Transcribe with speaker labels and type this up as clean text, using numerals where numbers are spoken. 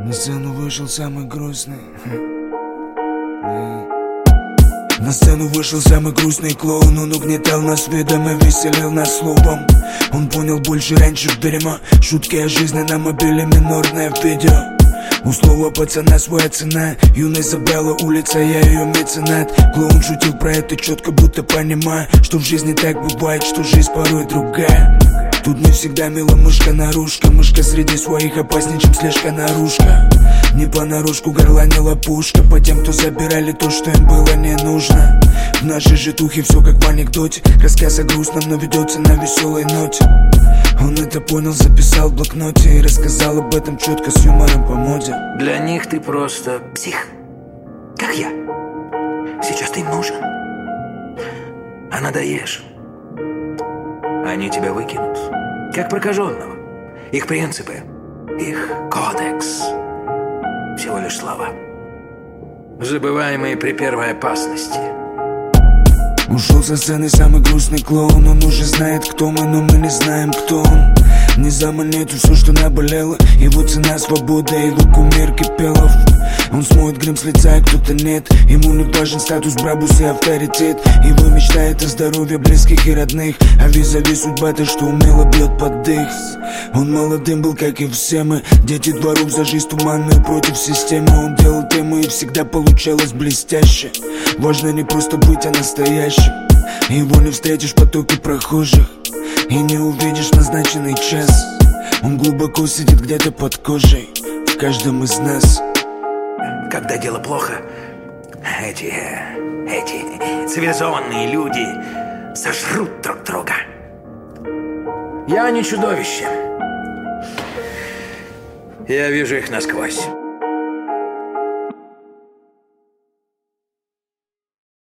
Speaker 1: На сцену вышел самый грустный. На сцену вышел самый грустный клоун. Он угнетал нас видом и веселил нас словом. Он понял больше раньше дерьма. Шутки о жизни на мобиле, минорное видео. У слова пацана своя цена. Юность забрала улица, я ее меценат. Клоун шутил про это четко, будто понимая, что в жизни так бывает, что жизнь порой другая. Тут не всегда мила мышка-нарушка. Мышка среди своих опаснее, чем слежка-наружка. Не понарошку горланила пушка по тем, кто забирали то, что им было не нужно. В нашей житухе все как в анекдоте. Рассказ о грустном, но ведется на веселой ноте. Он это понял, записал в блокноте и рассказал об этом четко с юмором по моде.
Speaker 2: Для них ты просто псих, как я. Сейчас ты им нужен, а надоешь, они тебя выкинут, как прокаженного. Их принципы, их кодекс — всего лишь слова, забываемые при первой опасности.
Speaker 1: Ушел со сцены самый грустный клоун. Он уже знает, кто мы, но мы не знаем, кто он. Не заманит все, что наболело. Его цена — свобода, его кумир Кипелов. Он смоет грим с лица, и кто-то нет. Ему не важен статус, брабус и авторитет. Его мечтает о здоровье близких и родных, а визави судьба-то, что умело бьет под дых. Он молодым был, как и все мы. Дети дворов за жизнь туманную против системы. Он делал тему и всегда получалось блестяще. Важно не просто быть, а настоящим. Его не встретишь в потоке прохожих и не увидишь назначенный час. Он глубоко сидит где-то под кожей в каждом из нас.
Speaker 2: Когда дело плохо, эти цивилизованные люди сожрут друг друга. Я не чудовище. Я вижу их насквозь.